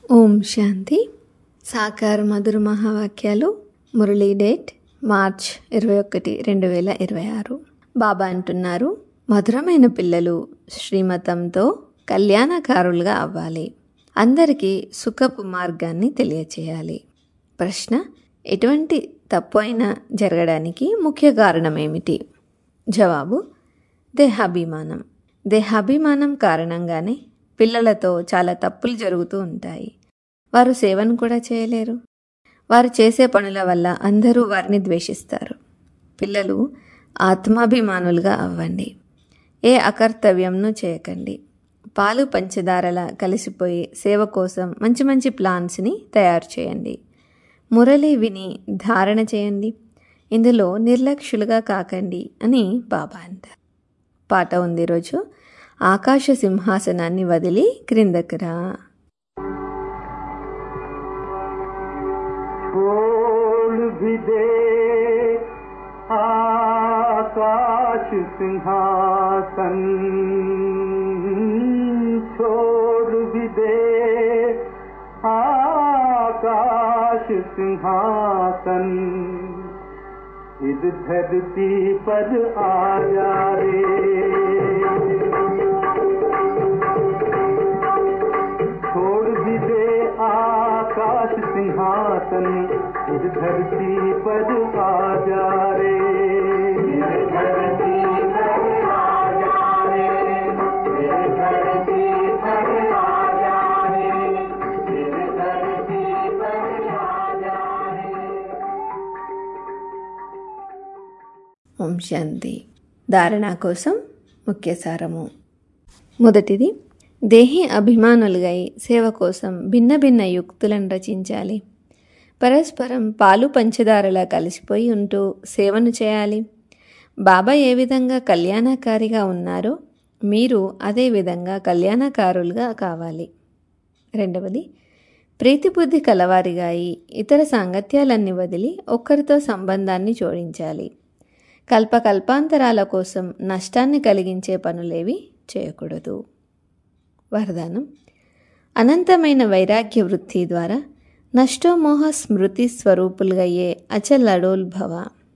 ఓం శాంతి. సాకార మధుర మహావాక్యాలు. Murli date March 21, 2026. బాబా అంటున్నారు, మధురమైన పిల్లలు శ్రీమతంతో కళ్యాణకారులుగా అవ్వాలి. అందరికీ సుఖపు మార్గాన్ని తెలియచేయాలి. ప్రశ్న: ఎటువంటి తప్పు అయినా జరగడానికి ముఖ్య కారణమేమిటి? జవాబు: దేహాభిమానం. దేహాభిమానం కారణంగానే పిల్లలతో చాలా తప్పులు జరుగుతూ ఉంటాయి. వారు సేవను కూడా చేయలేరు. వారు చేసే పనుల వల్ల అందరూ వారిని ద్వేషిస్తారు. పిల్లలు ఆత్మాభిమానులుగా అవ్వండి. ఏ అకర్తవ్యంను చేయకండి. పాలు పంచదారలా కలిసిపోయి సేవ కోసం మంచి మంచి ప్లాన్స్ని తయారు చేయండి. మురళి విని ధారణ చేయండి. ఇందులో నిర్లక్ష్యులుగా కాకండి అని బాబా అంటారు. పాట ఉంది ఈరోజు. ఆకాశ సింహాసనాన్ని వదిలి క్రిందకి రా. आकाश सिंहासन छोड़ भी दे, आकाश सिंहासन इस धरती पर आ जा रे, छोड़ भी दे आकाश सिंहासन इस धरती पर आ जा रे, इस धरती पर आ जा रे, इस धरती पर आ जा रे, इस धरती पर आ जा रे. ఓం శాంతి. ధారణ కోసం ముఖ్య సారము. మొదటిది, దేహి అభిమానులుగా సేవ కోసం భిన్న భిన్న యుక్తులను రచించాలి. పరస్పరం పాలు పంచదారలా కలిసిపోయి ఉంటూ సేవను చేయాలి. బాబా ఏ విధంగా కళ్యాణకారిగా ఉన్నారో మీరు అదే విధంగా కళ్యాణకారులుగా కావాలి. రెండవది, ప్రీతిబుద్ధి కలవారిగా ఇతర సాంగత్యాలన్నీ వదిలి ఒక్కరితో సంబంధాన్ని జోడించాలి. కల్పకల్పాంతరాల కోసం నష్టాన్ని కలిగించే పనులేవి చేయకూడదు. వరదానం: అనంతమైన వైరాగ్య వృత్తి ద్వారా నష్టోమోహ స్మృతి స్వరూపులుగయ్యే అచల్ అడోల్ భవ.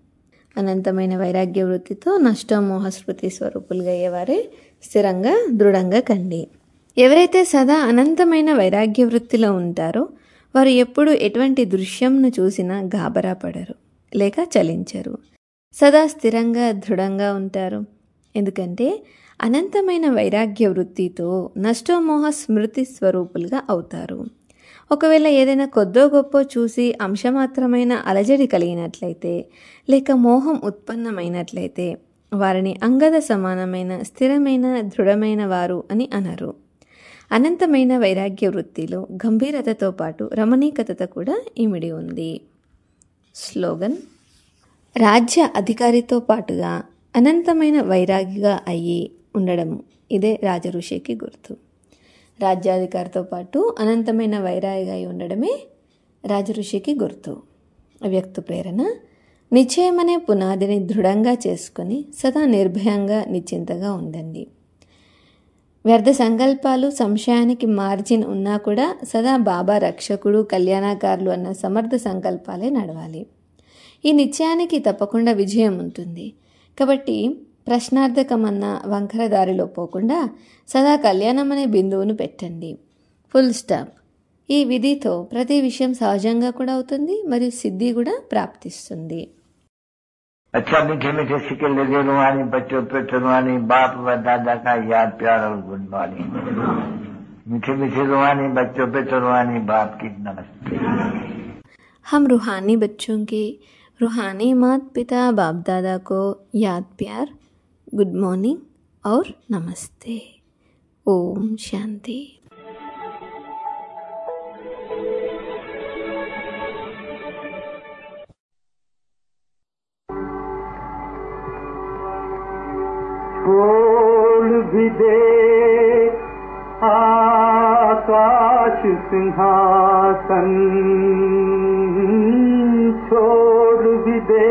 అనంతమైన వైరాగ్య వృత్తితో నష్టోమోహ స్మృతి స్వరూపులుగయ్యేవారే స్థిరంగా దృఢంగా కండి. ఎవరైతే సదా అనంతమైన వైరాగ్య వృత్తిలో ఉంటారో వారు ఎప్పుడు ఎటువంటి దృశ్యంను చూసినా గాబరా పడరు లేక చలించరు. సదా స్థిరంగా దృఢంగా ఉంటారు. ఎందుకంటే అనంతమైన వైరాగ్య వృత్తితో నష్టోమోహ స్మృతి స్వరూపులుగా అవుతారు. ఒకవేళ ఏదైనా కొద్దో గొప్ప చూసి అంశమాత్రమైన అలజడి కలిగినట్లయితే లేక మోహం ఉత్పన్నమైనట్లయితే వారిని అంగద సమానమైన స్థిరమైన దృఢమైన వారు అని అనరు. అనంతమైన వైరాగ్య వృత్తిలో గంభీరతతో పాటు రమణీకత కూడా ఇమిడి ఉంది. స్లోగన్: రాజ్య అధికారితో పాటుగా అనంతమైన వైరాగిగా అయ్యి ఉండడము ఇదే రాజఋషికి గుర్తు. రాజ్యాధికారితో పాటు అనంతమైన వైరాగిగా అయి ఉండడమే రాజఋషికి గుర్తు. వ్యక్త ప్రేరణ: నిశ్చయమనే పునాదిని దృఢంగా చేసుకొని సదా నిర్భయంగా నిశ్చింతగా ఉండండి. వ్యర్థ సంకల్పాలు సంశయానికి మార్జిన్ ఉన్నా కూడా సదా బాబా రక్షకుడు కళ్యాణకారులు అన్న సమర్థ సంకల్పాలే నడవాలి. ఈ నిశ్చయానికి తప్పకుండా విజయం ఉంటుంది. కాబట్టి ప్రశ్నార్థకమన్న వంకర దారిలో పోకుండా సదా కళ్యాణం అనే బిందువును పెట్టండి. Full stop. ఈ విధితో ప్రతి విషయం సహజంగా కూడా అవుతుంది మరియు సిద్ధి కూడా ప్రాప్తిస్తుంది. अच्छा मीठे मीठे सिक्के लगे रुहानी बच्चों पे रुहानी बाप व दादा का याद प्यार और गुड मॉर्निंग. मीठे मीठे रुहानी बच्चों पे रुहानी बाप की नमस्ते. हम रूहानी बच्चों के रूहानी माता पिता बाप दादा को याद प्यार, गुड मॉर्निंग और नमस्ते. ओम शांति. छोड़ भी दे आकाश सिंहासन, छोड़ भी दे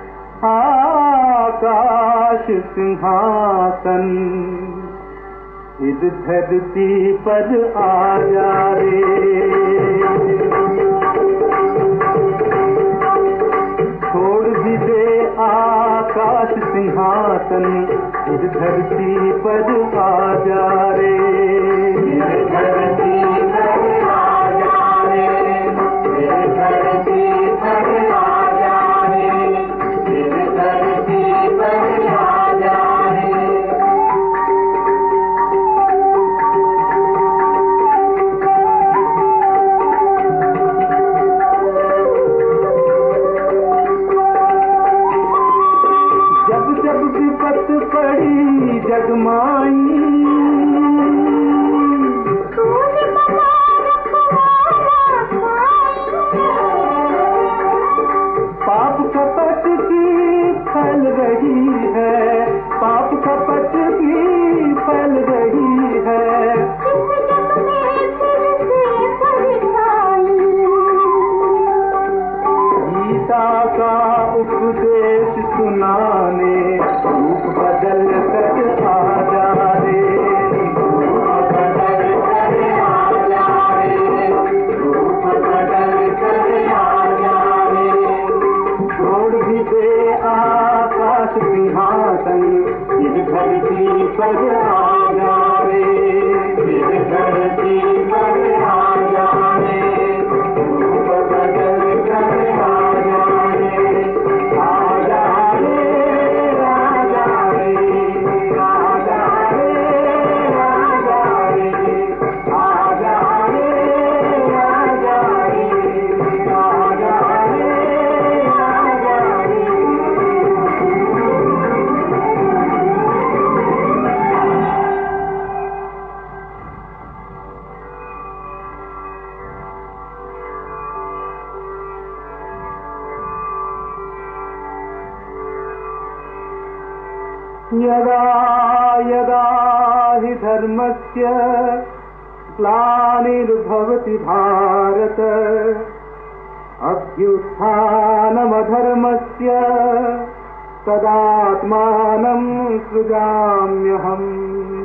आकाश सिंहासन इस धरती पर आ जा रे। छोड़ भी दे आकाश सिंहासन, इस धरती पर आ जा रे। इस धरती पर आ जा रे, इस धरती पर आ जा रे, इस धरती पर आ जा रे। जब विपत पड़ी जगमाई, पाप कपट की फैल रही है, पाप कपट की फैल रही है। गीता का उपदेश सुनाने रूप बदल कर आ जा रे। रूप बदल कर आ जा रे, रूप बदल कर आ जा रे। छोड़ भी दे आकाश सिंहासन, इस धरती पर आ जा रे। इस धरती पर आ जा रे, रूप बदल कर आ जा रे। आ जा रे, आ जा रे, आ जा रे, आ जा रे, आ जा रे, आ जा रे, आ जा रे, आ जा रे। यदा यदा हि धर्मस्य ग्लानिर्भवति भारत, अभ्युत्थानमधर्मस्य तदात्मानं सृजाम्यहम्।